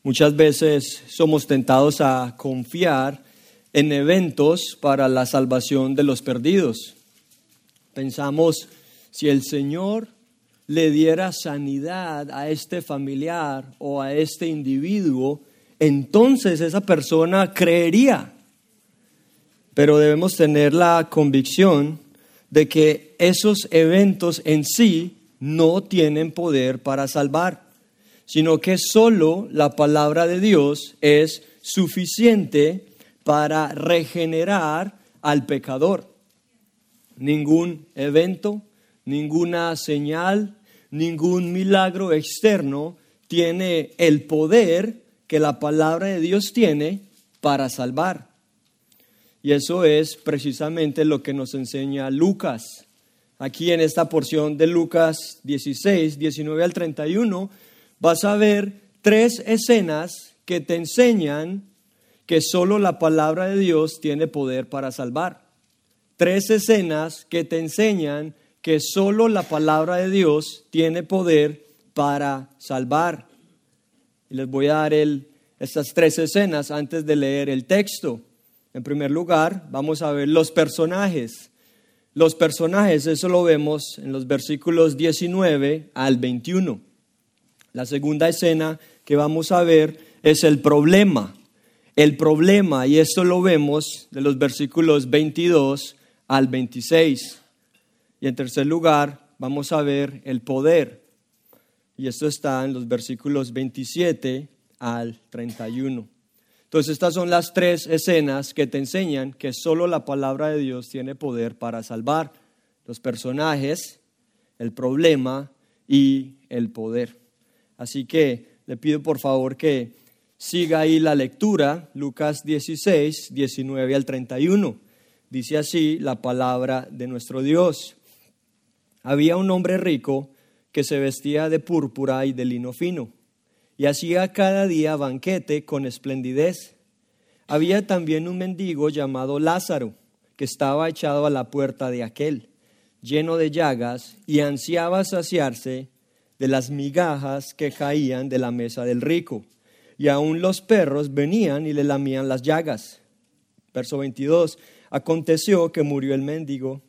Muchas veces somos tentados a confiar en eventos para la salvación de los perdidos. Pensamos, si el Señor le diera sanidad a este familiar o a este individuo, entonces esa persona creería. Pero debemos tener la convicción de que esos eventos en sí no tienen poder para salvar, sino que solo la palabra de Dios es suficiente para regenerar al pecador. Ningún evento, ninguna señal, ningún milagro externo tiene el poder que la palabra de Dios tiene para salvar. Y eso es precisamente lo que nos enseña Lucas. Aquí en esta porción de Lucas 16, 19 al 31, vas a ver 3 escenas que te enseñan que solo la palabra de Dios tiene poder para salvar. 3 escenas que te enseñan que solo la palabra de Dios tiene poder para salvar. Y les voy a dar estas 3 escenas antes de leer el texto. En primer lugar, vamos a ver los personajes. Los personajes, eso lo vemos en los versículos 19 al 21. La segunda escena que vamos a ver es el problema. El problema, y esto lo vemos de los versículos 22 al 26. Y en tercer lugar, vamos a ver el poder. Y esto está en los versículos 27 al 31. Entonces, estas son las 3 escenas que te enseñan que solo la palabra de Dios tiene poder para salvar. Los personajes, el problema y el poder. Así que le pido por favor que siga ahí la lectura, Lucas 16, 19 al 31. Dice así la palabra de nuestro Dios. Había un hombre rico que se vestía de púrpura y de lino fino, y hacía cada día banquete con esplendidez. Había también un mendigo llamado Lázaro, que estaba echado a la puerta de aquel, lleno de llagas, y ansiaba saciarse de las migajas que caían de la mesa del rico, y aun los perros venían y le lamían las llagas. Verso 22, aconteció que murió el mendigo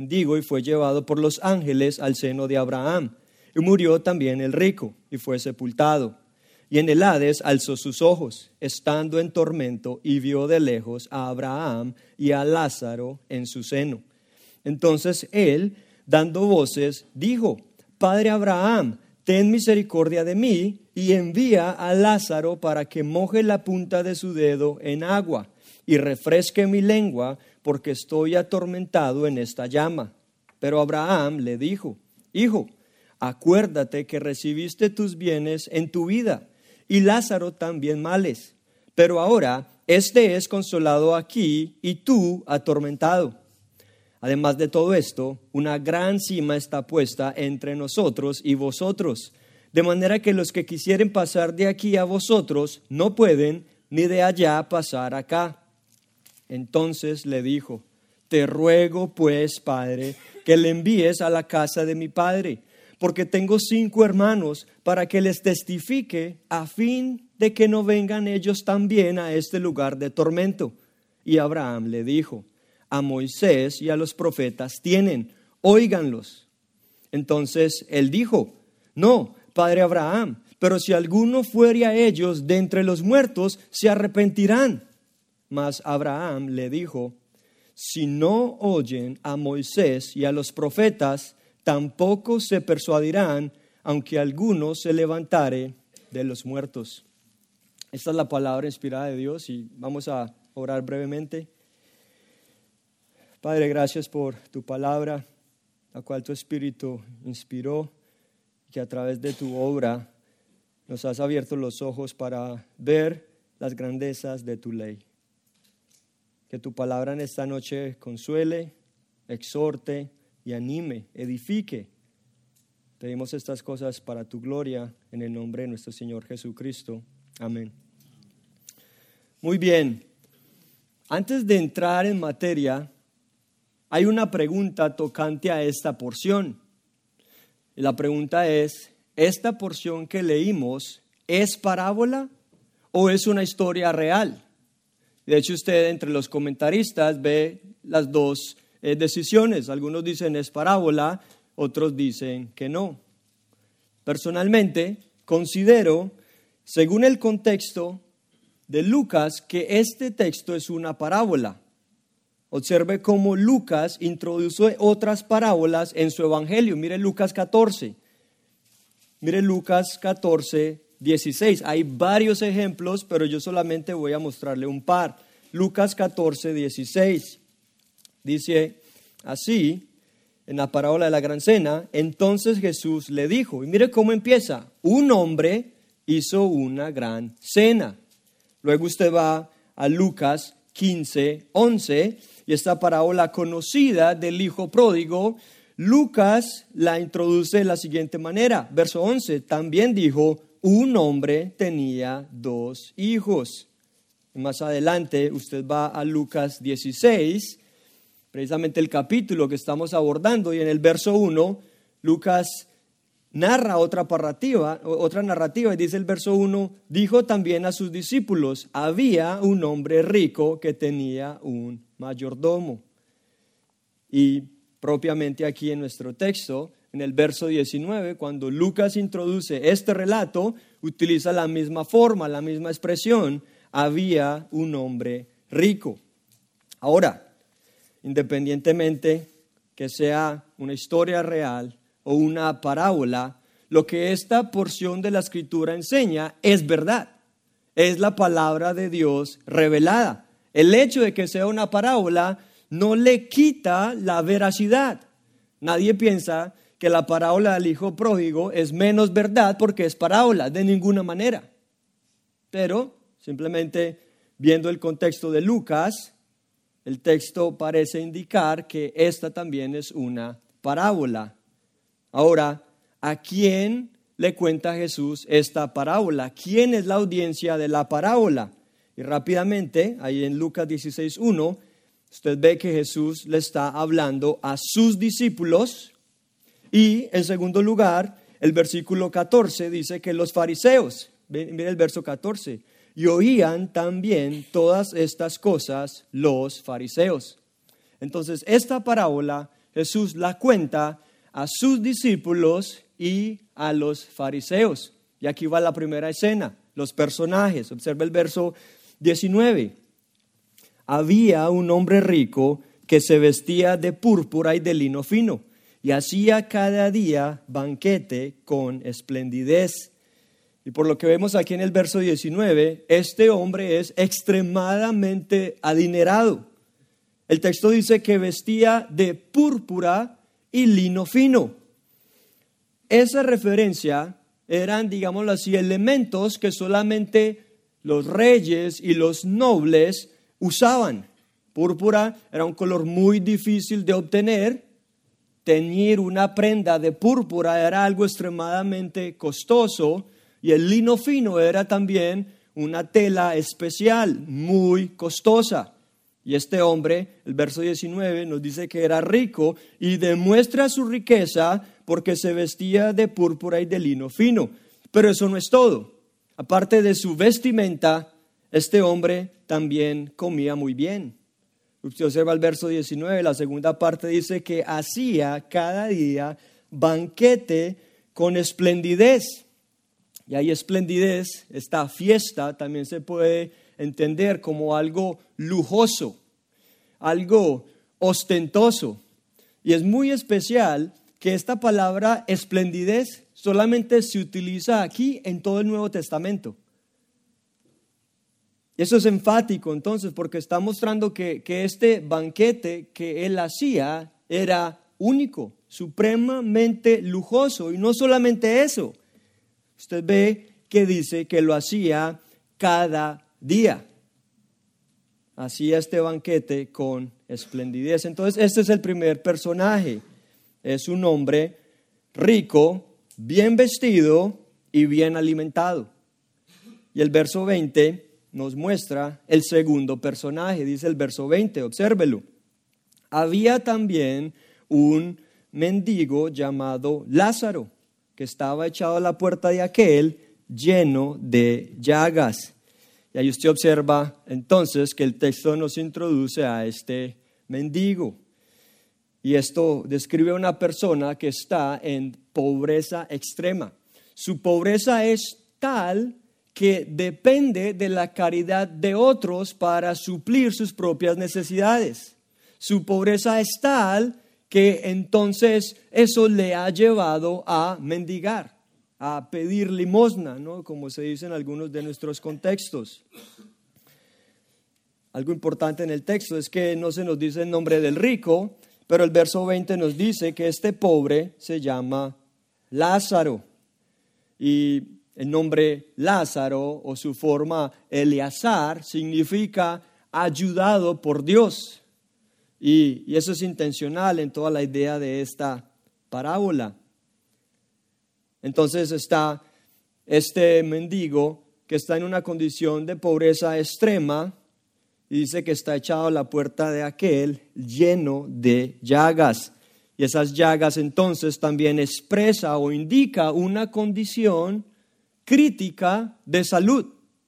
y fue llevado por los ángeles al seno de Abraham, y murió también el rico, y fue sepultado. Y en el Hades alzó sus ojos, estando en tormento, y vio de lejos a Abraham y a Lázaro en su seno. Entonces él, dando voces, dijo: Padre Abraham, ten misericordia de mí, y envía a Lázaro para que moje la punta de su dedo en agua, y refresque mi lengua, porque estoy atormentado en esta llama. Pero Abraham le dijo: Hijo, acuérdate que recibiste tus bienes en tu vida, y Lázaro también males. Pero ahora este es consolado aquí, y tú atormentado. Además de todo esto, una gran sima está puesta entre nosotros y vosotros, de manera que los que quisieren pasar de aquí a vosotros no pueden, ni de allá pasar acá. Entonces le dijo: Te ruego pues, Padre, que le envíes a la casa de mi padre, porque tengo 5 hermanos, para que les testifique, a fin de que no vengan ellos también a este lugar de tormento. Y Abraham le dijo: A Moisés y a los profetas tienen, óiganlos. Entonces él dijo: No, Padre Abraham, pero si alguno fuere a ellos de entre los muertos, se arrepentirán. Mas Abraham le dijo: Si no oyen a Moisés y a los profetas, tampoco se persuadirán, aunque alguno se levantare de los muertos. Esta es la palabra inspirada de Dios y vamos a orar brevemente. Padre, gracias por tu palabra, la cual tu Espíritu inspiró, que a través de tu obra nos has abierto los ojos para ver las grandezas de tu ley. Que tu palabra en esta noche consuele, exhorte y anime, edifique. Pedimos estas cosas para tu gloria, en el nombre de nuestro Señor Jesucristo. Amén. Muy bien. Antes de entrar en materia, hay una pregunta tocante a esta porción. Y la pregunta es: ¿esta porción que leímos es parábola o es una historia real. De hecho, usted entre los comentaristas ve las dos decisiones. Algunos dicen es parábola, otros dicen que no. Personalmente, considero, según el contexto de Lucas, que este texto es una parábola. Observe cómo Lucas introduce otras parábolas en su evangelio. Mire Lucas 14. Mire Lucas 14, 16. Hay varios ejemplos, pero yo solamente voy a mostrarle un par. Lucas 14, 16. Dice así, en la parábola de la gran cena, entonces Jesús le dijo, y mire cómo empieza, un hombre hizo una gran cena. Luego usted va a Lucas 15, 11, y esta parábola conocida del hijo pródigo, Lucas la introduce de la siguiente manera. Verso 11, también dijo, un hombre tenía 2 hijos. Más adelante usted va a Lucas 16, precisamente el capítulo que estamos abordando, y en el verso 1, Lucas narra otra narrativa, y dice el verso 1, dijo también a sus discípulos, había un hombre rico que tenía un mayordomo. Y propiamente aquí en nuestro texto, en el verso 19, cuando Lucas introduce este relato, utiliza la misma forma, la misma expresión, había un hombre rico. Ahora, independientemente que sea una historia real o una parábola, lo que esta porción de la Escritura enseña es verdad, es la palabra de Dios revelada. El hecho de que sea una parábola no le quita la veracidad. Nadie piensa que la parábola del hijo pródigo es menos verdad porque es parábola, de ninguna manera. Pero simplemente viendo el contexto de Lucas, el texto parece indicar que esta también es una parábola. Ahora, ¿a quién le cuenta Jesús esta parábola? ¿Quién es la audiencia de la parábola? Y rápidamente, ahí en Lucas 16:1, usted ve que Jesús le está hablando a sus discípulos. Y en segundo lugar, el versículo 14 dice que los fariseos, mire el verso 14, y oían también todas estas cosas los fariseos. Entonces, esta parábola Jesús la cuenta a sus discípulos y a los fariseos. Y aquí va la primera escena, los personajes. Observe el verso 19. Había un hombre rico que se vestía de púrpura y de lino fino y hacía cada día banquete con esplendidez. Y por lo que vemos aquí en el verso 19, este hombre es extremadamente adinerado. El texto dice que vestía de púrpura y lino fino. Esa referencia eran, digámoslo así, elementos que solamente los reyes y los nobles usaban. Púrpura era un color muy difícil de obtener. Teñir una prenda de púrpura era algo extremadamente costoso. Y el lino fino era también una tela especial, muy costosa. Y este hombre, el verso 19, nos dice que era rico y demuestra su riqueza porque se vestía de púrpura y de lino fino. Pero eso no es todo. Aparte de su vestimenta, este hombre también comía muy bien. Usted observa el verso 19, la segunda parte dice que hacía cada día banquete con esplendidez. Y ahí esplendidez, esta fiesta también se puede entender como algo lujoso, algo ostentoso. Y es muy especial que esta palabra esplendidez solamente se utiliza aquí en todo el Nuevo Testamento. Y eso es enfático entonces porque está mostrando que este banquete que él hacía era único, supremamente lujoso. Y no solamente eso. Usted ve que dice que lo hacía cada día. Hacía este banquete con esplendidez. Entonces, este es el primer personaje. Es un hombre rico, bien vestido y bien alimentado. Y el verso 20 nos muestra el segundo personaje. Dice el verso 20, obsérvelo. Había también un mendigo llamado Lázaro, que estaba echado a la puerta de aquel, lleno de llagas, Y ahí usted observa entonces que el texto nos introduce a este mendigo. Y esto describe a una persona que está en pobreza extrema. Su pobreza es tal que depende de la caridad de otros para suplir sus propias necesidades. Su pobreza es tal que entonces eso le ha llevado a mendigar, a pedir limosna, ¿no? Como se dice en algunos de nuestros contextos. Algo importante en el texto es que no se nos dice el nombre del rico, pero el verso 20 nos dice que este pobre se llama Lázaro. Y el nombre Lázaro o su forma Eleazar significa ayudado por Dios. Y eso es intencional en toda la idea de esta parábola. Entonces está este mendigo que está en una condición de pobreza extrema y dice que está echado a la puerta de aquel lleno de llagas. Y esas llagas entonces también expresa o indica una condición crítica de salud.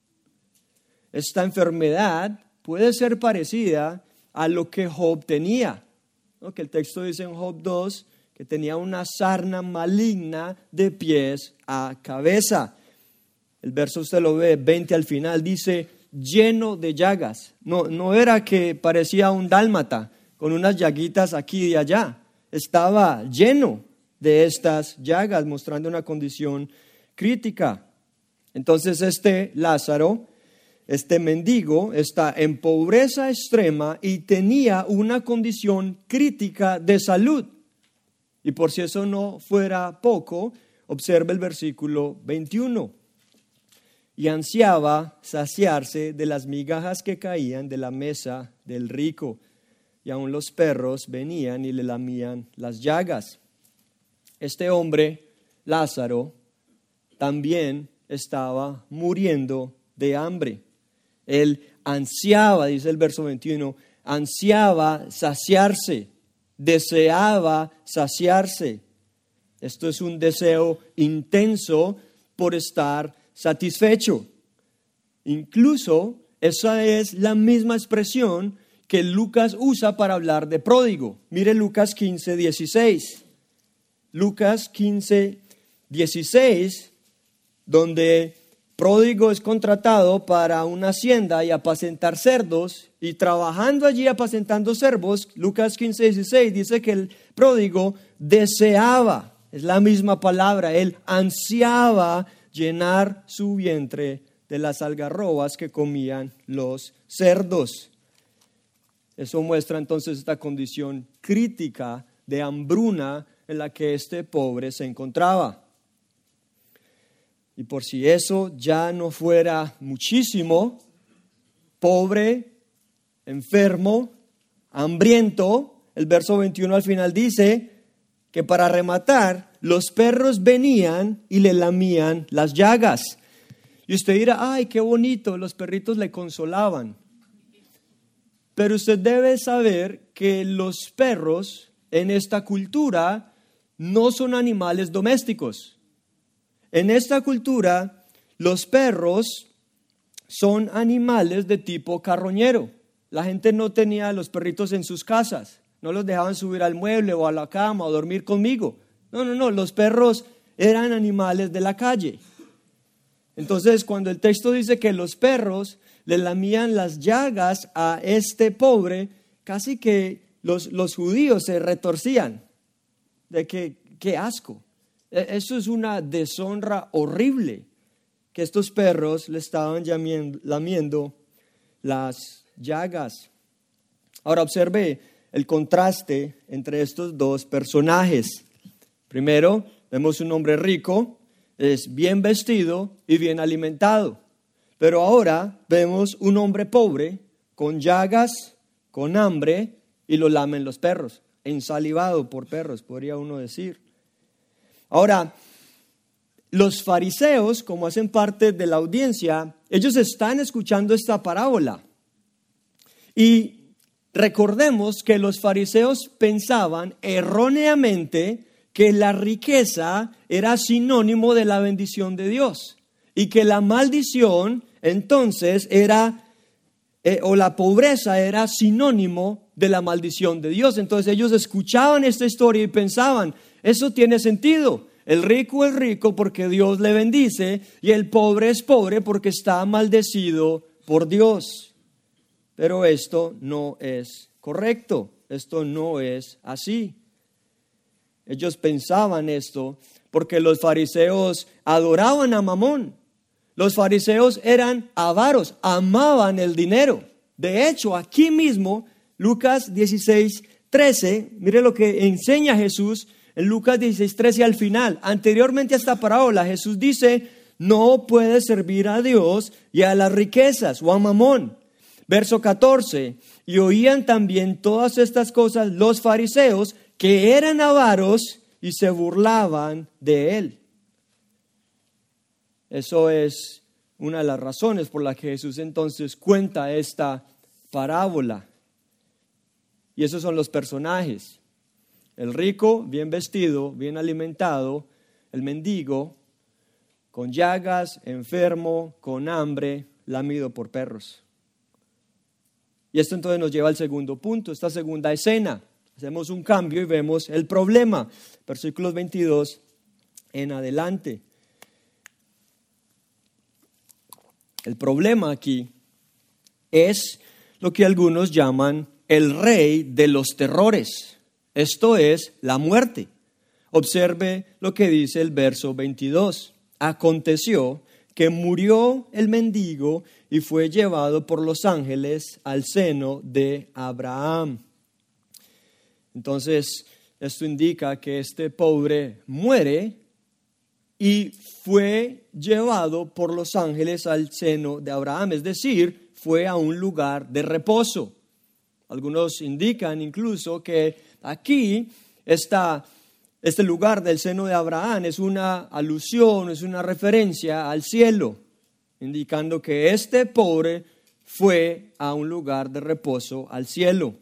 Esta enfermedad puede ser parecida a lo que Job tenía, ¿no? Que el texto dice en Job 2 que tenía una sarna maligna de pies a cabeza. El verso usted lo ve, 20 al final, dice lleno de llagas. No era que parecía un dálmata con unas llaguitas aquí y allá. Estaba lleno de estas llagas, mostrando una condición crítica. Entonces este Lázaro, este mendigo, está en pobreza extrema y tenía una condición crítica de salud. Y por si eso no fuera poco, observe el versículo 21. Y ansiaba saciarse de las migajas que caían de la mesa del rico, y aun los perros venían y le lamían las llagas. Este hombre, Lázaro, también estaba muriendo de hambre. Él ansiaba, dice el verso 21, ansiaba saciarse, deseaba saciarse. Esto es un deseo intenso por estar satisfecho. Incluso esa es la misma expresión que Lucas usa para hablar de pródigo. Mire Lucas 15:16. Lucas 15:16, donde pródigo es contratado para una hacienda y apacentar cerdos, y trabajando allí apacentando cerdos, Lucas 15:16 dice que el pródigo deseaba, es la misma palabra, él ansiaba llenar su vientre de las algarrobas que comían los cerdos. Eso muestra entonces esta condición crítica de hambruna en la que este pobre se encontraba. Y por si eso ya no fuera muchísimo, pobre, enfermo, hambriento, el verso 21 al final dice que para rematar, los perros venían y le lamían las llagas. Y usted dirá, ay, qué bonito, los perritos le consolaban. Pero usted debe saber que los perros en esta cultura no son animales domésticos. En esta cultura, los perros son animales de tipo carroñero. La gente no tenía a los perritos en sus casas, no los dejaban subir al mueble o a la cama o dormir conmigo. No, los perros eran animales de la calle. Entonces, cuando el texto dice que los perros le lamían las llagas a este pobre, casi que los judíos se retorcían de que qué asco. Eso es una deshonra horrible, que estos perros le estaban lamiendo las llagas. Ahora observe el contraste entre estos dos personajes. Primero, vemos un hombre rico, es bien vestido y bien alimentado. Pero ahora vemos un hombre pobre, con llagas, con hambre, y lo lamen los perros, ensalivado por perros, podría uno decir. Ahora, los fariseos, como hacen parte de la audiencia, ellos están escuchando esta parábola. Y recordemos que los fariseos pensaban erróneamente que la riqueza era sinónimo de la bendición de Dios. y que la maldición entonces era, o la pobreza era sinónimo de la maldición de Dios. Entonces ellos escuchaban esta historia y pensaban, eso tiene sentido. El rico es rico porque Dios le bendice y el pobre es pobre porque está maldecido por Dios. Pero esto no es correcto, esto no es así. Ellos pensaban esto porque los fariseos adoraban a Mamón. Los fariseos eran avaros, amaban el dinero. De hecho, aquí mismo, Lucas 16:13, mire lo que enseña Jesús en Lucas 16:13 al final. Anteriormente a esta parábola, Jesús dice, no puedes servir a Dios y a las riquezas o a Mamón. Verso 14, y oían también todas estas cosas los fariseos que eran avaros y se burlaban de él. Eso es una de las razones por las que Jesús entonces cuenta esta parábola. Y esos son los personajes. El rico, bien vestido, bien alimentado. El mendigo, con llagas, enfermo, con hambre, lamido por perros. Y esto entonces nos lleva al segundo punto, esta segunda escena. Hacemos un cambio y vemos el problema. Versículos 22 en adelante. El problema aquí es lo que algunos llaman el rey de los terrores. Esto es la muerte. Observe lo que dice el verso 22. Aconteció que murió el mendigo y fue llevado por los ángeles al seno de Abraham. Entonces, esto indica que este pobre muere y fue llevado por los ángeles al seno de Abraham, es decir, fue a un lugar de reposo. Algunos indican incluso que aquí este lugar del seno de Abraham es una alusión, es una referencia al cielo, indicando que este pobre fue a un lugar de reposo al cielo.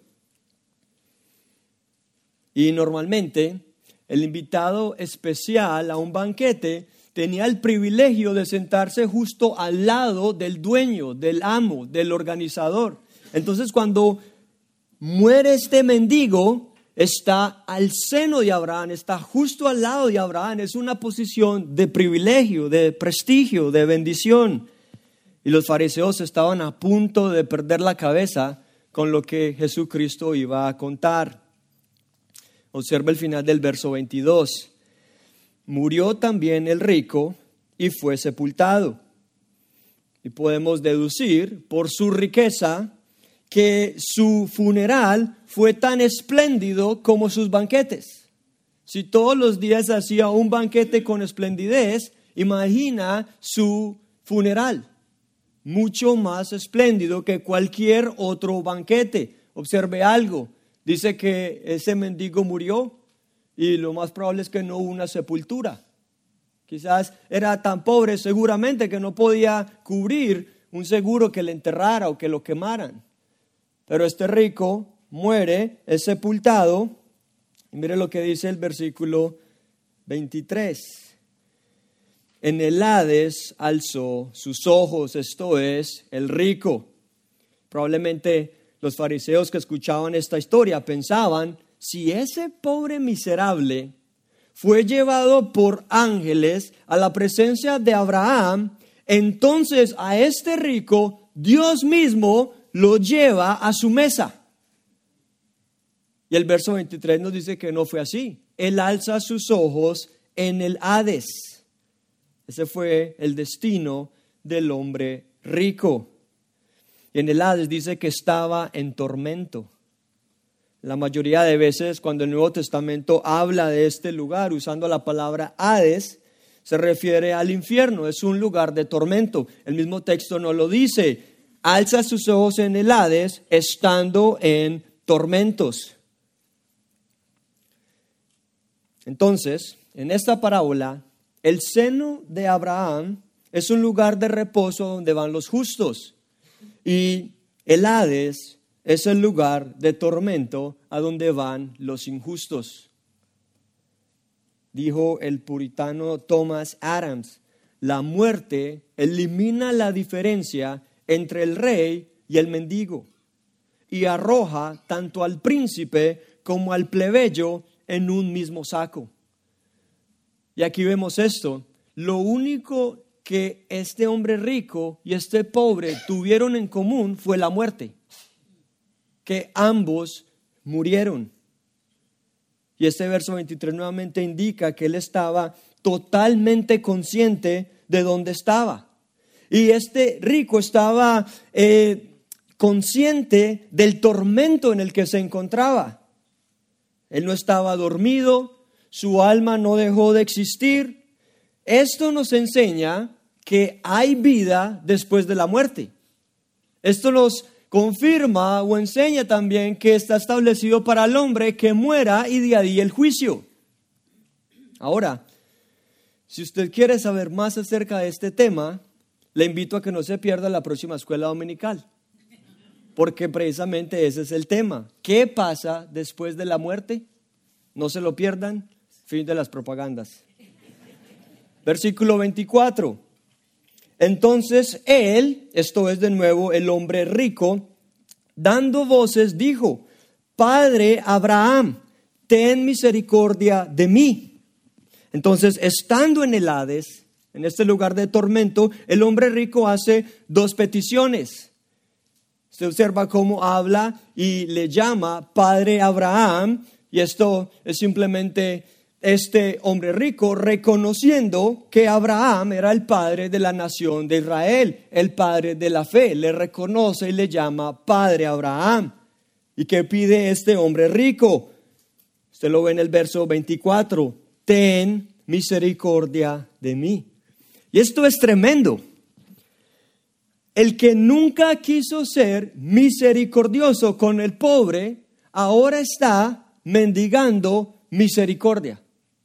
Y normalmente el invitado especial a un banquete tenía el privilegio de sentarse justo al lado del dueño, del amo, del organizador. Entonces cuando muere este mendigo, está al seno de Abraham, está justo al lado de Abraham. Es una posición de privilegio, de prestigio, de bendición. Y los fariseos estaban a punto de perder la cabeza con lo que Jesucristo iba a contar. Observa el final del verso 22. Murió también el rico y fue sepultado. Y podemos deducir por su riqueza que su funeral fue tan espléndido como sus banquetes. Si todos los días hacía un banquete con esplendidez, imagina su funeral. Mucho más espléndido que cualquier otro banquete. Observe algo. Dice que ese mendigo murió y lo más probable es que no hubo una sepultura. Quizás era tan pobre seguramente que no podía cubrir un seguro que le enterrara o que lo quemaran. Pero este rico muere, es sepultado. Y mire lo que dice el versículo 23. En el Hades alzó sus ojos, esto es, el rico. Probablemente los fariseos que escuchaban esta historia pensaban, si ese pobre miserable fue llevado por ángeles a la presencia de Abraham, entonces a este rico Dios mismo lo lleva a su mesa. Y el verso 23 nos dice que no fue así. Él alza sus ojos en el Hades. Ese fue el destino del hombre rico. Y en el Hades dice que estaba en tormento. La mayoría de veces cuando el Nuevo Testamento habla de este lugar usando la palabra Hades, se refiere al infierno, es un lugar de tormento. El mismo texto no lo dice. Alza sus ojos en el Hades estando en tormentos. Entonces, en esta parábola, el seno de Abraham es un lugar de reposo donde van los justos. Y el Hades es el lugar de tormento a donde van los injustos. Dijo el puritano Thomas Adams, la muerte elimina la diferencia entre el rey y el mendigo y arroja tanto al príncipe como al plebeyo en un mismo saco. Y aquí vemos esto. Lo único que este hombre rico y este pobre tuvieron en común fue la muerte, que ambos murieron. Y este verso 23 nuevamente indica que él estaba totalmente consciente de dónde estaba. Y este rico estaba consciente del tormento en el que se encontraba. Él no estaba dormido, su alma no dejó de existir. Esto nos enseña que hay vida después de la muerte. Esto nos confirma o enseña también que está establecido para el hombre que muera y de ahí el juicio. Ahora, si usted quiere saber más acerca de este tema, le invito a que no se pierda la próxima escuela dominical, porque precisamente ese es el tema. ¿Qué pasa después de la muerte? No se lo pierdan. Fin de las propagandas. Versículo 24. Entonces él, esto es de nuevo el hombre rico, dando voces dijo: Padre Abraham, ten misericordia de mí. Entonces, estando en el Hades, en este lugar de tormento, el hombre rico hace dos peticiones. Se observa cómo habla y le llama Padre Abraham, y esto es simplemente este hombre rico reconociendo que Abraham era el padre de la nación de Israel, el padre de la fe. Le reconoce y le llama Padre Abraham. ¿Y qué pide este hombre rico? Usted lo ve en el verso 24. Ten misericordia de mí. Y esto es tremendo. El que nunca quiso ser misericordioso con el pobre, ahora está mendigando misericordia.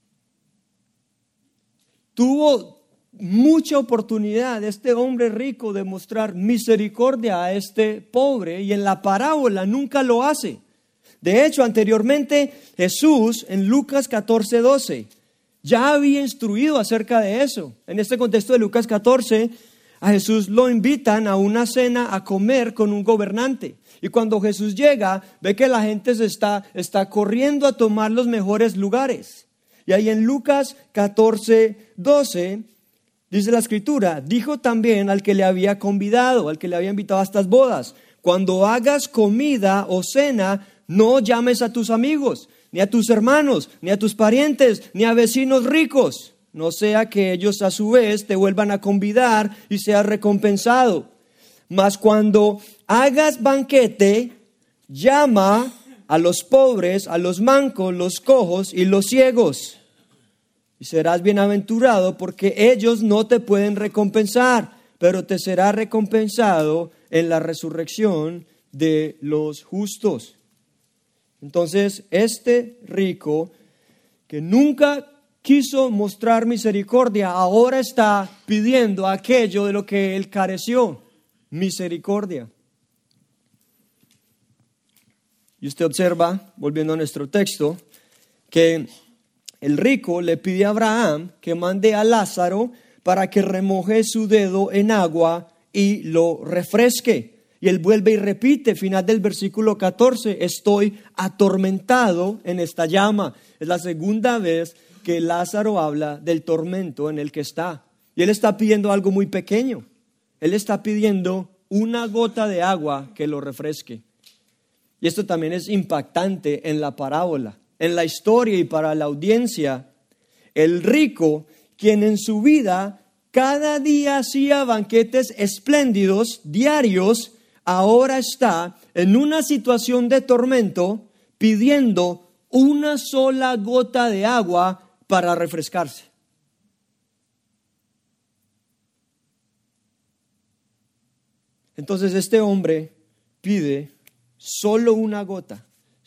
Tuvo mucha oportunidad este hombre rico de mostrar misericordia a este pobre, y en la parábola nunca lo hace. De hecho, anteriormente Jesús en Lucas 14:12 ya había instruido acerca de eso. En este contexto de Lucas 14, a Jesús lo invitan a una cena a comer con un gobernante. Y cuando Jesús llega, ve que la gente está corriendo a tomar los mejores lugares. Y ahí en Lucas 14:12 dice la escritura: dijo también al que le había convidado, al que le había invitado a estas bodas: cuando hagas comida o cena, no llames a tus amigos, ni a tus hermanos, ni a tus parientes, ni a vecinos ricos, no sea que ellos a su vez te vuelvan a convidar y seas recompensado. Mas cuando hagas banquete, llama a los pobres, a los mancos, los cojos y los ciegos, y serás bienaventurado, porque ellos no te pueden recompensar, pero te será recompensado en la resurrección de los justos. Entonces, este rico que nunca quiso mostrar misericordia, ahora está pidiendo aquello de lo que él careció: misericordia. Y usted observa, volviendo a nuestro texto, que el rico le pide a Abraham que mande a Lázaro para que remoje su dedo en agua y lo refresque. Y él vuelve y repite, final del versículo 14, estoy atormentado en esta llama. Es la segunda vez que Lázaro habla del tormento en el que está. Y él está pidiendo algo muy pequeño. Él está pidiendo una gota de agua que lo refresque. Y esto también es impactante en la parábola, en la historia y para la audiencia. El rico, quien en su vida cada día hacía banquetes espléndidos, diarios, ahora está en una situación de tormento pidiendo una sola gota de agua para refrescarse. Entonces este hombre pide solo una gota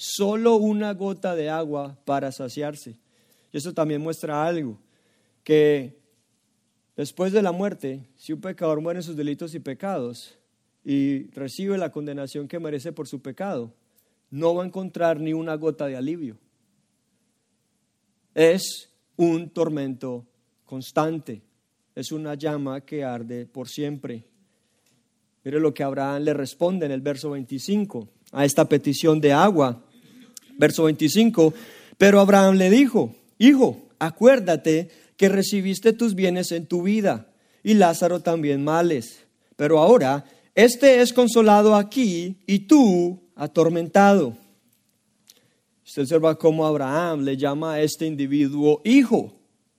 de agua para saciarse. Y eso también muestra algo, que después de la muerte, si un pecador muere en sus delitos y pecados y recibe la condenación que merece por su pecado, no va a encontrar ni una gota de alivio. Es un tormento constante. es una llama que arde por siempre. Mire lo que Abraham le responde en el verso 25 a esta petición de agua. Verso 25, pero Abraham le dijo: hijo, acuérdate que recibiste tus bienes en tu vida y Lázaro también males. Pero ahora este es consolado aquí y tú atormentado. Usted observa cómo Abraham le llama a este individuo hijo.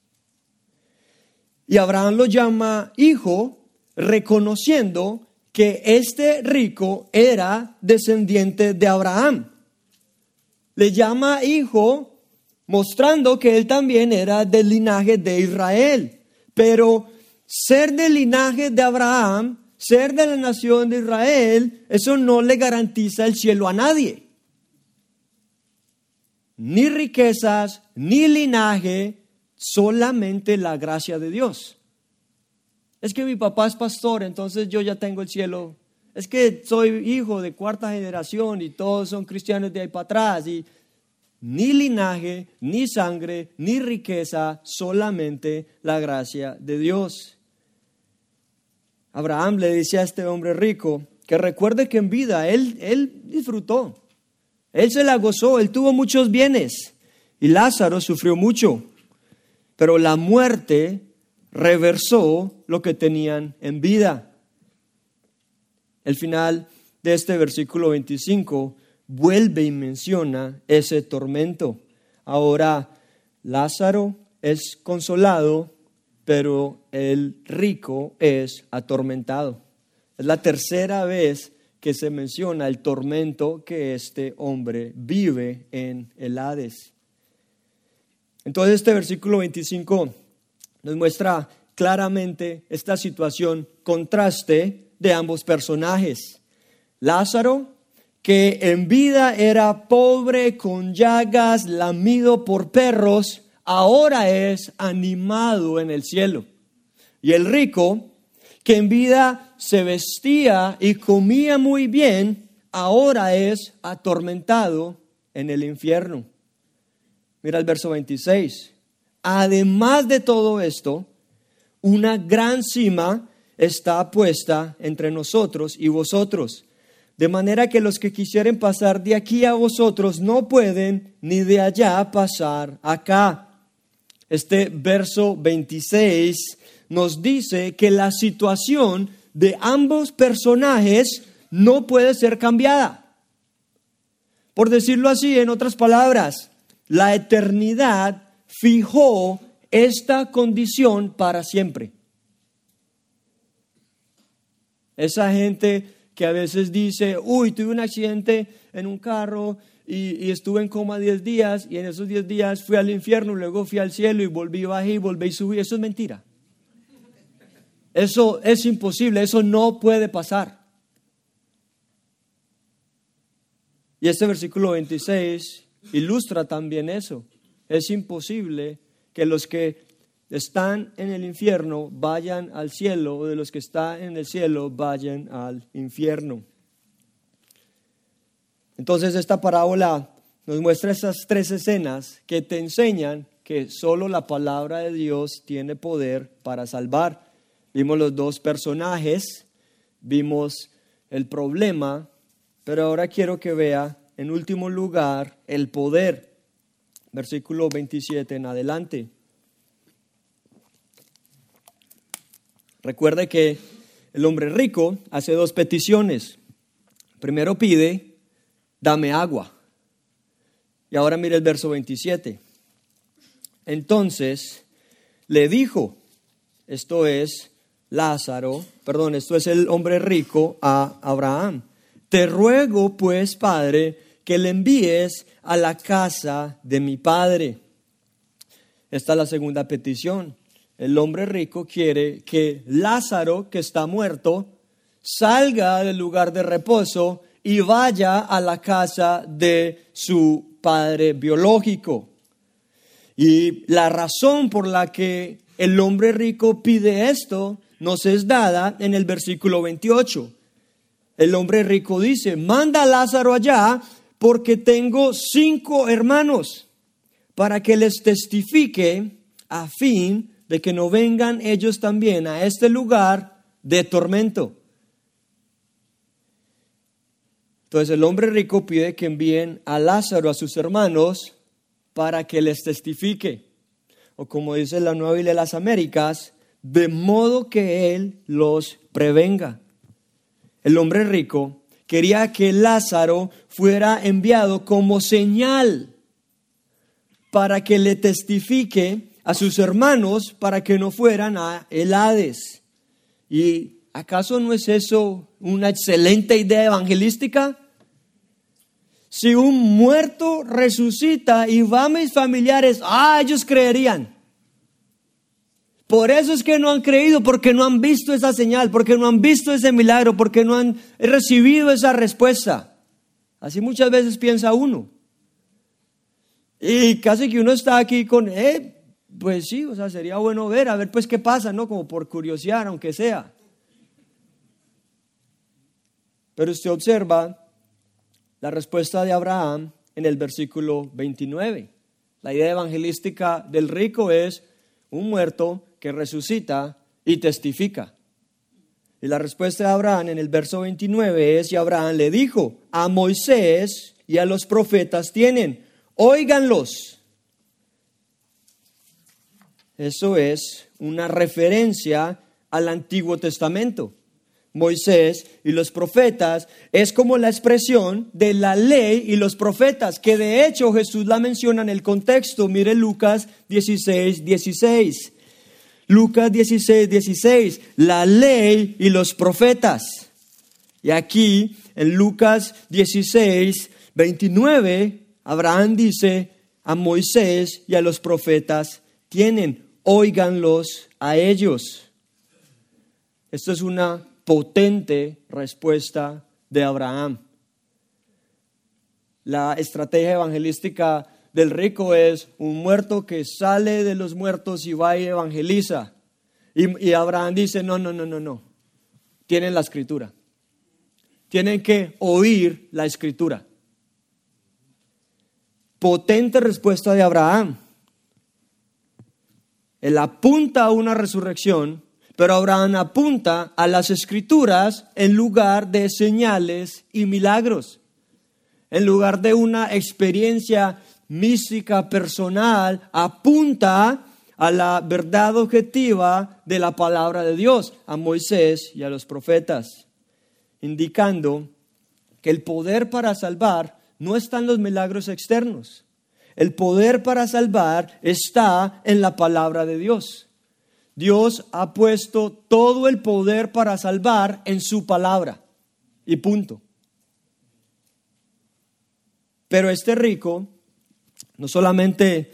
Y Abraham lo llama hijo reconociendo que este rico era descendiente de Abraham. Le llama hijo mostrando que él también era del linaje de Israel. Pero ser del linaje de Abraham, ser de la nación de Israel, eso no le garantiza el cielo a nadie. Ni riquezas, ni linaje, solamente la gracia de Dios. Es que mi papá es pastor, entonces yo ya tengo el cielo. Es que soy hijo de cuarta generación y todos son cristianos de ahí para atrás. Y ni linaje, ni sangre, ni riqueza, solamente la gracia de Dios. Abraham le dice a este hombre rico que recuerde que en vida él disfrutó. Él se la gozó, él tuvo muchos bienes y Lázaro sufrió mucho. Pero la muerte reversó lo que tenían en vida. El final de este versículo 25 vuelve y menciona ese tormento. Ahora Lázaro es consolado, pero el rico es atormentado. Es la tercera vez que se menciona el tormento que este hombre vive en el Hades. Entonces este versículo 25 nos muestra claramente esta situación, contraste de ambos personajes. Lázaro, que en vida era pobre, con llagas, lamido por perros, ahora es animado en el cielo. Y el rico, que en vida se vestía y comía muy bien, ahora es atormentado en el infierno. Mira el verso 26. Además de todo esto, una gran cima está puesta entre nosotros y vosotros, de manera que los que quisieren pasar de aquí a vosotros no pueden, ni de allá pasar acá. Este verso 26 nos dice que la situación de ambos personajes no puede ser cambiada. Por decirlo así, en otras palabras, la eternidad fijó esta condición para siempre. Esa gente que a veces dice: uy, tuve un accidente en un carro y estuve en coma 10 días y en esos 10 días fui al infierno, luego fui al cielo y volví, bajé y volví y subí. Eso es mentira. Eso es imposible, eso no puede pasar. Y este versículo 26 ilustra también eso. Es imposible que los que están en el infierno vayan al cielo, o de los que están en el cielo vayan al infierno. Entonces esta parábola nos muestra esas tres escenas que te enseñan que solo la palabra de Dios tiene poder para salvar. Vimos los dos personajes, vimos el problema, pero ahora quiero que vea en último lugar el poder. Versículo 27 en adelante. Recuerde que el hombre rico hace dos peticiones. Primero pide: dame agua. Y ahora mire el verso 27. Entonces le dijo, esto es el hombre rico a Abraham: te ruego pues, Padre, que le envíes a la casa de mi padre. Esta es la segunda petición. El hombre rico quiere que Lázaro, que está muerto, salga del lugar de reposo y vaya a la casa de su padre biológico. Y la razón por la que el hombre rico pide esto nos es dada en el versículo 28. El hombre rico dice: manda a Lázaro allá, porque tengo 5 hermanos, para que les testifique a fin de que no vengan ellos también a este lugar de tormento. Entonces el hombre rico pide que envíen a Lázaro a sus hermanos para que les testifique, o como dice la Nueva Biblia de las Américas, de modo que él los prevenga. El hombre rico quería que Lázaro fuera enviado como señal para que le testifique a sus hermanos para que no fueran a el Hades. ¿Y acaso no es eso una excelente idea evangelística? Si un muerto resucita y va a mis familiares, ellos creerían. Por eso es que no han creído, porque no han visto esa señal, porque no han visto ese milagro, porque no han recibido esa respuesta. Así muchas veces piensa uno. Y casi que uno está aquí con, pues sí, o sea, sería bueno ver, a ver pues qué pasa, ¿no? Como por curiosidad, aunque sea. Pero usted observa la respuesta de Abraham en el versículo 29. La idea evangelística del rico es un muerto que resucita y testifica. Y la respuesta de Abraham en el verso 29 es, y Abraham le dijo, a Moisés y a los profetas tienen, óiganlos. Eso es una referencia al Antiguo Testamento. Moisés y los profetas es como la expresión de la ley y los profetas, que de hecho Jesús la menciona en el contexto. Mire Lucas 16:16. Lucas 16:16, la ley y los profetas. Y aquí en Lucas 16:29, Abraham dice, a Moisés y a los profetas tienen, óiganlos a ellos. Esto es una potente respuesta de Abraham. La estrategia evangelística del rico es un muerto que sale de los muertos y va y evangeliza. Y Abraham dice, no. Tienen la escritura. Tienen que oír la escritura. Potente respuesta de Abraham. Él apunta a una resurrección, pero Abraham apunta a las escrituras en lugar de señales y milagros. En lugar de una experiencia mística personal, apunta a la verdad objetiva de la palabra de Dios, a Moisés y a los profetas, indicando que el poder para salvar no está en los milagros externos. El poder para salvar está en la palabra de Dios. Dios ha puesto todo el poder para salvar en su palabra. Y punto. Pero este rico no solamente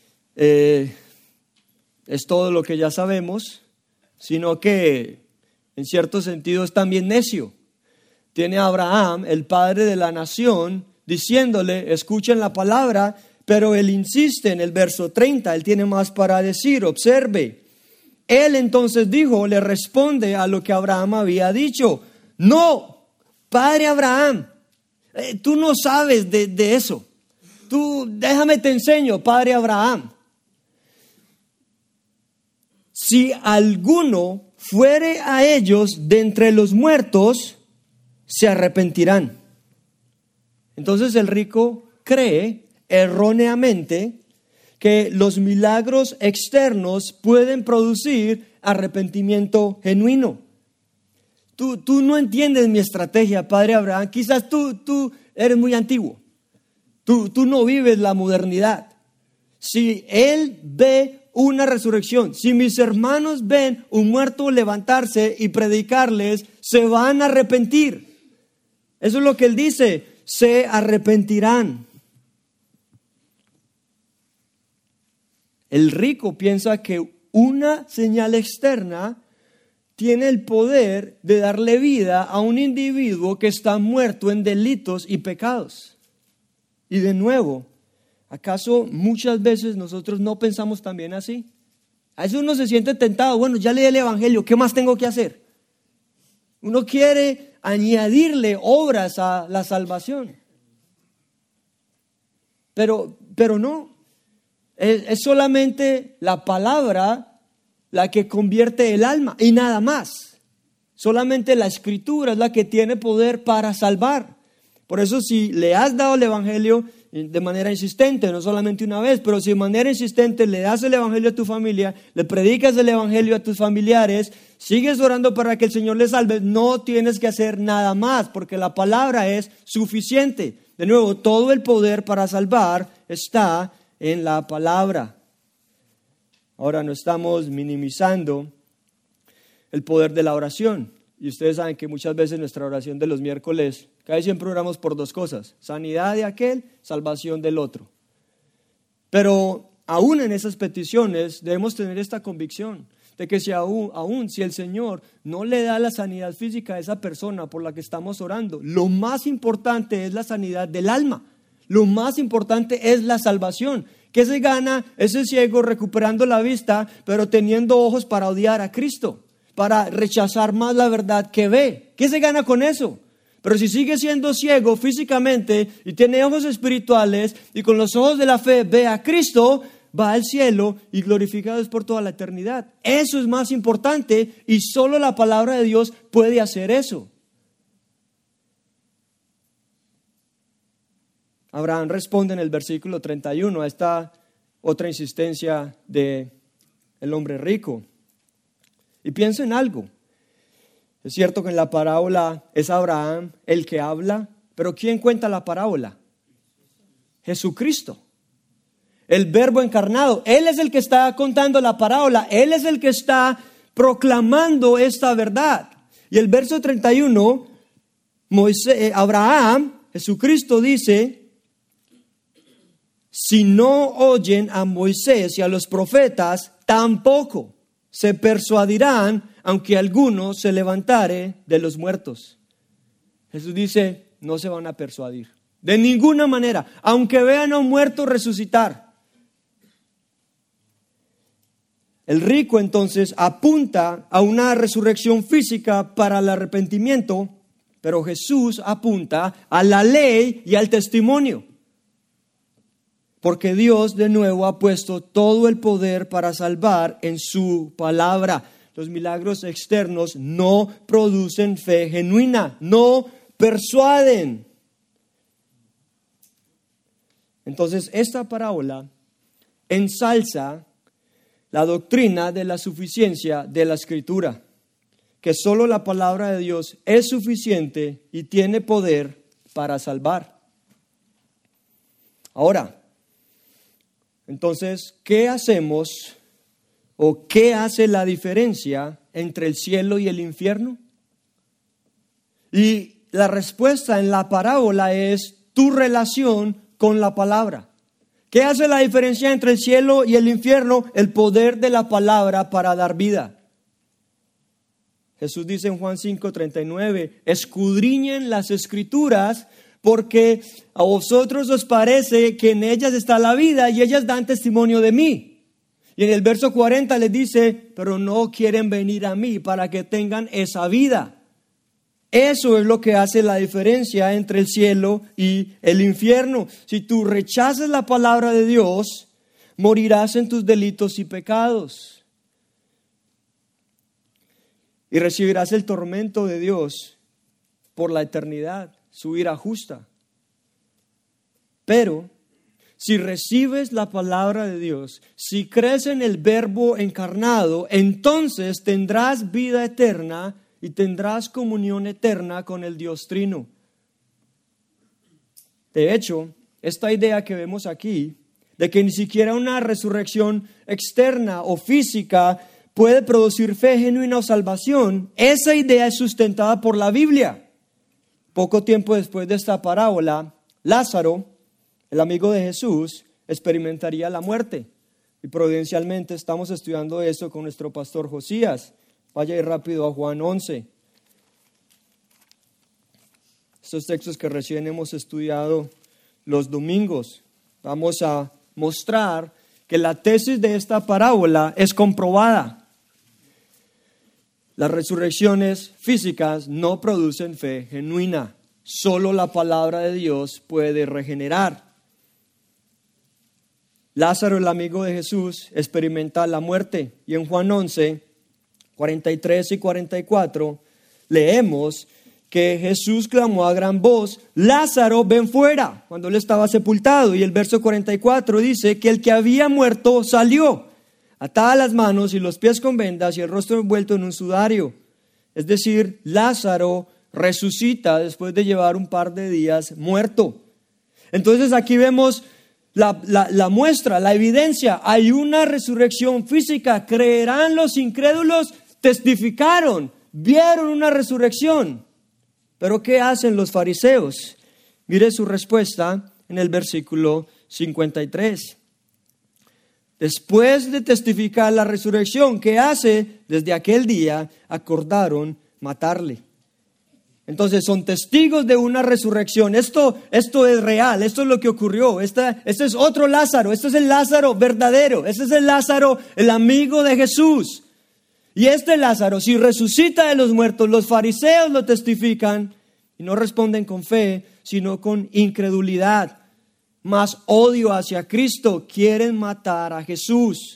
es todo lo que ya sabemos, sino que en cierto sentido es también necio. Tiene a Abraham, el padre de la nación, diciéndole, escuchen la palabra, pero él insiste en el verso 30, él tiene más para decir, observe. Él entonces dijo, le responde a lo que Abraham había dicho, no, padre Abraham, tú no sabes de eso. Tú, déjame te enseño, padre Abraham. Si alguno fuere a ellos de entre los muertos, se arrepentirán. Entonces el rico cree erróneamente que los milagros externos pueden producir arrepentimiento genuino. Tú no entiendes mi estrategia, padre Abraham. Quizás tú eres muy antiguo. Tú no vives la modernidad. Si él ve una resurrección, si mis hermanos ven un muerto levantarse y predicarles, se van a arrepentir. Eso es lo que él dice, se arrepentirán. El rico piensa que una señal externa tiene el poder de darle vida a un individuo que está muerto en delitos y pecados. Y de nuevo, ¿acaso muchas veces nosotros no pensamos también así? A veces uno se siente tentado, bueno, ya leí el evangelio, ¿qué más tengo que hacer? Uno quiere añadirle obras a la salvación. Pero no. Es solamente la palabra la que convierte el alma y nada más. Solamente la Escritura es la que tiene poder para salvar. Por eso si le has dado el Evangelio de manera insistente, no solamente una vez, pero si de manera insistente le das el Evangelio a tu familia, le predicas el Evangelio a tus familiares, sigues orando para que el Señor les salve, no tienes que hacer nada más, porque la palabra es suficiente. De nuevo, todo el poder para salvar está en la palabra. Ahora no estamos minimizando el poder de la oración. Y ustedes saben que muchas veces nuestra oración de los miércoles, casi siempre oramos por dos cosas: sanidad de aquel, salvación del otro. Pero aún en esas peticiones debemos tener esta convicción de que si aún si el Señor no le da la sanidad física a esa persona por la que estamos orando, lo más importante es la sanidad del alma. Lo más importante es la salvación. ¿Qué se gana ese ciego recuperando la vista, pero teniendo ojos para odiar a Cristo? Para rechazar más la verdad que ve. ¿Qué se gana con eso? Pero si sigue siendo ciego físicamente y tiene ojos espirituales y con los ojos de la fe ve a Cristo, va al cielo y glorificado es por toda la eternidad. Eso es más importante y solo la palabra de Dios puede hacer eso. Abraham responde en el versículo 31 a esta otra insistencia del hombre rico. Y piensa en algo. Es cierto que en la parábola es Abraham el que habla, pero ¿quién cuenta la parábola? Jesucristo, el Verbo encarnado. Él es el que está contando la parábola. Él es el que está proclamando esta verdad. Y el verso 31, Abraham, Jesucristo dice: si no oyen a Moisés y a los profetas, tampoco se persuadirán, aunque alguno se levantare de los muertos. Jesús dice, no se van a persuadir. De ninguna manera, aunque vean a un muerto resucitar. El rico entonces apunta a una resurrección física para el arrepentimiento, pero Jesús apunta a la ley y al testimonio. Porque Dios de nuevo ha puesto todo el poder para salvar en su palabra. Los milagros externos no producen fe genuina, no persuaden. Entonces, esta parábola ensalza la doctrina de la suficiencia de la Escritura, que solo la palabra de Dios es suficiente y tiene poder para salvar. Ahora, entonces, ¿qué hacemos o qué hace la diferencia entre el cielo y el infierno? Y la respuesta en la parábola es tu relación con la palabra. ¿Qué hace la diferencia entre el cielo y el infierno? El poder de la palabra para dar vida. Jesús dice en Juan 5:39, escudriñen las Escrituras porque a vosotros os parece que en ellas está la vida y ellas dan testimonio de mí. Y en el verso 40 les dice, pero no quieren venir a mí para que tengan esa vida. Eso es lo que hace la diferencia entre el cielo y el infierno. Si tú rechazas la palabra de Dios, morirás en tus delitos y pecados. Y recibirás el tormento de Dios por la eternidad. Su ira justa. Pero si recibes la palabra de Dios, si crees en el Verbo encarnado, entonces tendrás vida eterna y tendrás comunión eterna con el Dios Trino. De hecho, esta idea que vemos aquí, de que ni siquiera una resurrección externa o física puede producir fe genuina o salvación, esa idea es sustentada por la Biblia. Poco tiempo después de esta parábola, Lázaro, el amigo de Jesús, experimentaría la muerte. Y providencialmente estamos estudiando eso con nuestro pastor Josías. Vaya ahí rápido a Juan 11. Estos textos que recién hemos estudiado los domingos. Vamos a mostrar que la tesis de esta parábola es comprobada. Las resurrecciones físicas no producen fe genuina. Solo la palabra de Dios puede regenerar. Lázaro, el amigo de Jesús, experimenta la muerte. Y en Juan 11, 43 y 44, leemos que Jesús clamó a gran voz: Lázaro, ven fuera, cuando él estaba sepultado. Y el verso 44 dice que el que había muerto salió, atada las manos y los pies con vendas y el rostro envuelto en un sudario. Es decir, Lázaro resucita después de llevar un par de días muerto. Entonces aquí vemos la muestra, la evidencia. Hay una resurrección física. ¿Creerán los incrédulos? Testificaron, vieron una resurrección. Pero ¿qué hacen los fariseos? Mire su respuesta en el versículo 53. Después de testificar la resurrección, ¿qué hace? Desde aquel día acordaron matarle. Entonces son testigos de una resurrección. Esto es real, esto es lo que ocurrió. Este es otro Lázaro, este es el Lázaro verdadero, este es el Lázaro, el amigo de Jesús. Y este Lázaro, si resucita de los muertos, los fariseos lo testifican y no responden con fe, sino con incredulidad, más odio hacia Cristo. Quieren matar a Jesús.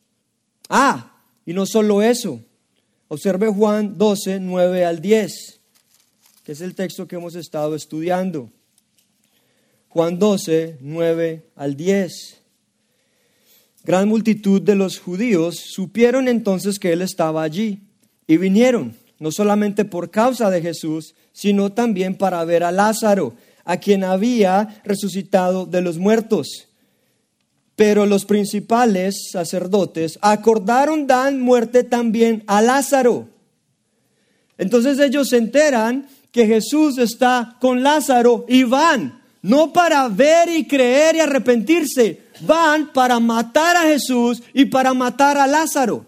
Y no solo eso. Observe Juan 12, 9 al 10. Que es el texto que hemos estado estudiando. Juan 12, 9 al 10. Gran multitud de los judíos supieron entonces que él estaba allí y vinieron, no solamente por causa de Jesús, sino también para ver a Lázaro, a quien había resucitado de los muertos. Pero los principales sacerdotes acordaron dar muerte también a Lázaro. Entonces ellos se enteran que Jesús está con Lázaro y van, no para ver y creer y arrepentirse, van para matar a Jesús y para matar a Lázaro.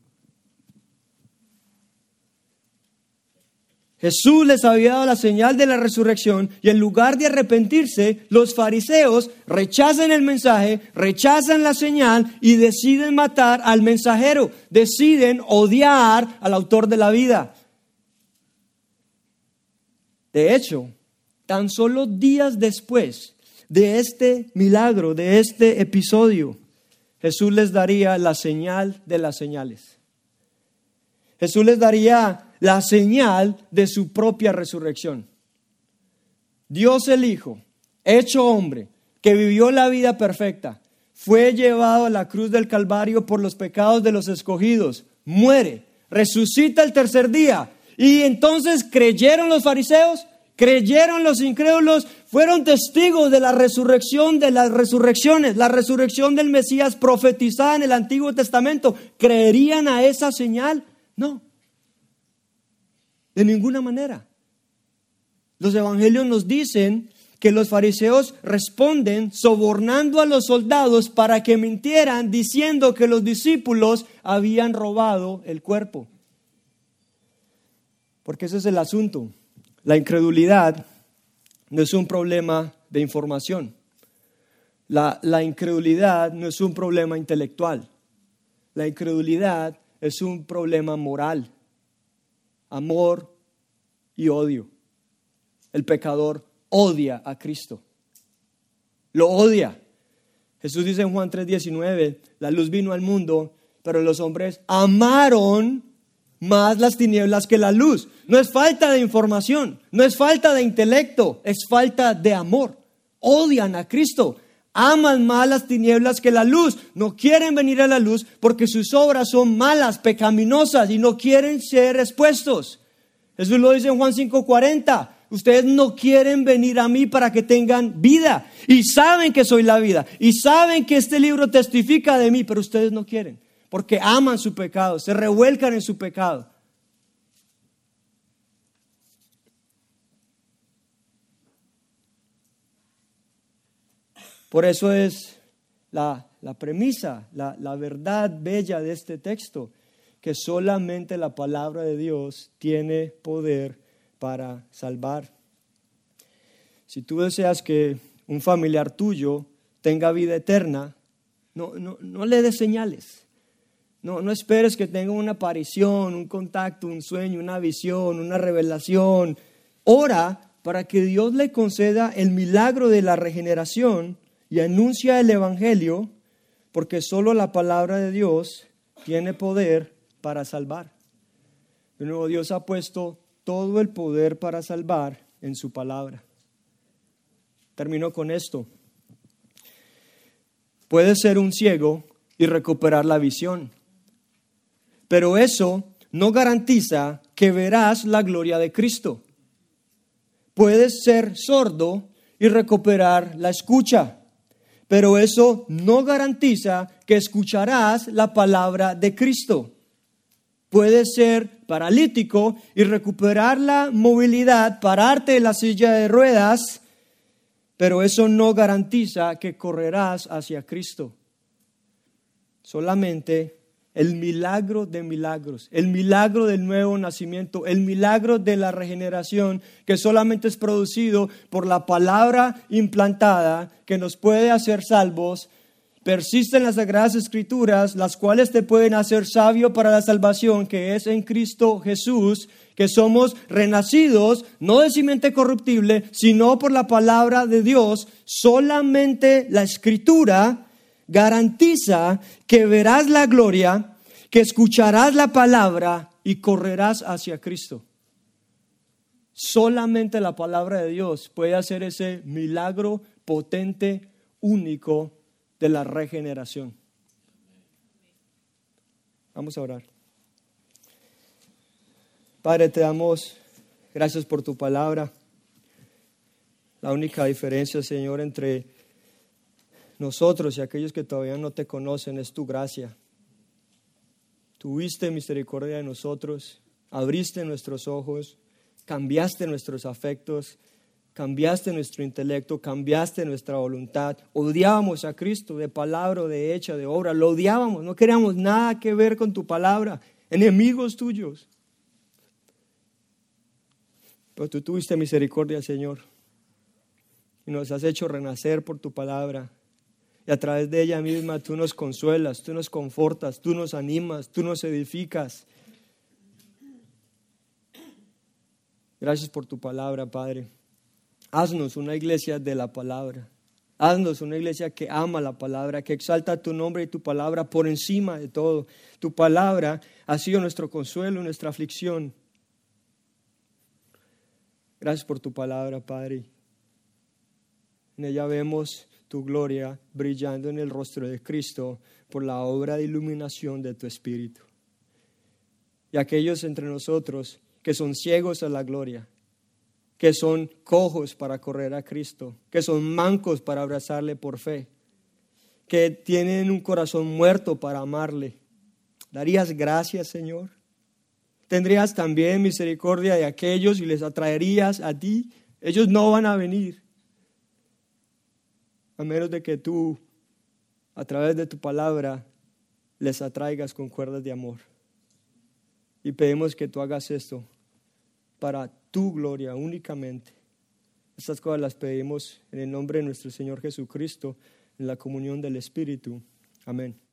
Jesús les había dado la señal de la resurrección y en lugar de arrepentirse, los fariseos rechazan el mensaje, rechazan la señal y deciden matar al mensajero, deciden odiar al autor de la vida. De hecho, tan solo días después de este milagro, de este episodio, Jesús les daría la señal de las señales. Jesús les daría la señal de su propia resurrección. Dios el Hijo, hecho hombre, que vivió la vida perfecta, fue llevado a la cruz del Calvario por los pecados de los escogidos, muere, resucita el tercer día. Y entonces creyeron los fariseos, creyeron los incrédulos, fueron testigos de la resurrección de las resurrecciones, la resurrección del Mesías profetizada en el Antiguo Testamento. ¿Creerían a esa señal? No, de ninguna manera. Los evangelios nos dicen que los fariseos responden sobornando a los soldados para que mintieran diciendo que los discípulos habían robado el cuerpo. Porque ese es el asunto. La incredulidad no es un problema de información. La incredulidad no es un problema intelectual. La incredulidad es un problema moral. Amor y odio. El pecador odia a Cristo. Lo odia. Jesús dice en Juan 3:19, la luz vino al mundo, pero los hombres amaron más las tinieblas que la luz. No es falta de información, no es falta de intelecto, es falta de amor. Odian a Cristo, aman más las tinieblas que la luz. No quieren venir a la luz porque sus obras son malas, pecaminosas y no quieren ser expuestos. Jesús lo dice en Juan 5:40. Ustedes no quieren venir a mí para que tengan vida y saben que soy la vida y saben que este libro testifica de mí, pero ustedes no quieren. Porque aman su pecado, se revuelcan en su pecado. Por eso es la premisa, la verdad bella de este texto, que solamente la palabra de Dios tiene poder para salvar. Si tú deseas que un familiar tuyo tenga vida eterna, no le des señales. No esperes que tenga una aparición, un contacto, un sueño, una visión, una revelación. Ora para que Dios le conceda el milagro de la regeneración y anuncia el evangelio porque solo la palabra de Dios tiene poder para salvar. De nuevo, Dios ha puesto todo el poder para salvar en su palabra. Termino con esto. Puedes ser un ciego y recuperar la visión, pero eso no garantiza que verás la gloria de Cristo. Puedes ser sordo y recuperar la escucha, pero eso no garantiza que escucharás la palabra de Cristo. Puedes ser paralítico y recuperar la movilidad, pararte de la silla de ruedas, pero eso no garantiza que correrás hacia Cristo. Solamente el milagro de milagros, el milagro del nuevo nacimiento, el milagro de la regeneración, que solamente es producido por la palabra implantada que nos puede hacer salvos, persiste en las Sagradas Escrituras, las cuales te pueden hacer sabio para la salvación que es en Cristo Jesús, que somos renacidos, no de simiente corruptible, sino por la palabra de Dios. Solamente la Escritura garantiza que verás la gloria, que escucharás la palabra y correrás hacia Cristo. Solamente la palabra de Dios puede hacer ese milagro potente, único de la regeneración. Vamos a orar. Padre, te damos gracias por tu palabra. La única diferencia, Señor, entre nosotros y aquellos que todavía no te conocen es tu gracia. Tuviste misericordia de nosotros, abriste nuestros ojos, cambiaste nuestros afectos, cambiaste nuestro intelecto, cambiaste nuestra voluntad. Odiábamos a Cristo de palabra, de hecha, de obra. Lo odiábamos, no queríamos nada que ver con tu palabra, enemigos tuyos. Pero tú tuviste misericordia, Señor, y nos has hecho renacer por tu palabra. Y a través de ella misma tú nos consuelas, tú nos confortas, tú nos animas, tú nos edificas. Gracias por tu palabra, Padre. Haznos una iglesia de la palabra. Haznos una iglesia que ama la palabra, que exalta tu nombre y tu palabra por encima de todo. Tu palabra ha sido nuestro consuelo, nuestra aflicción. Gracias por tu palabra, Padre. En ella vemos tu gloria brillando en el rostro de Cristo por la obra de iluminación de tu Espíritu. Y aquellos entre nosotros que son ciegos a la gloria, que son cojos para correr a Cristo, que son mancos para abrazarle por fe, que tienen un corazón muerto para amarle, ¿darías gracias, Señor? ¿Tendrías también misericordia de aquellos y les atraerías a ti? Ellos no van a venir, a menos de que tú, a través de tu palabra, les atraigas con cuerdas de amor. Y pedimos que tú hagas esto para tu gloria únicamente. Estas cosas las pedimos en el nombre de nuestro Señor Jesucristo, en la comunión del Espíritu. Amén.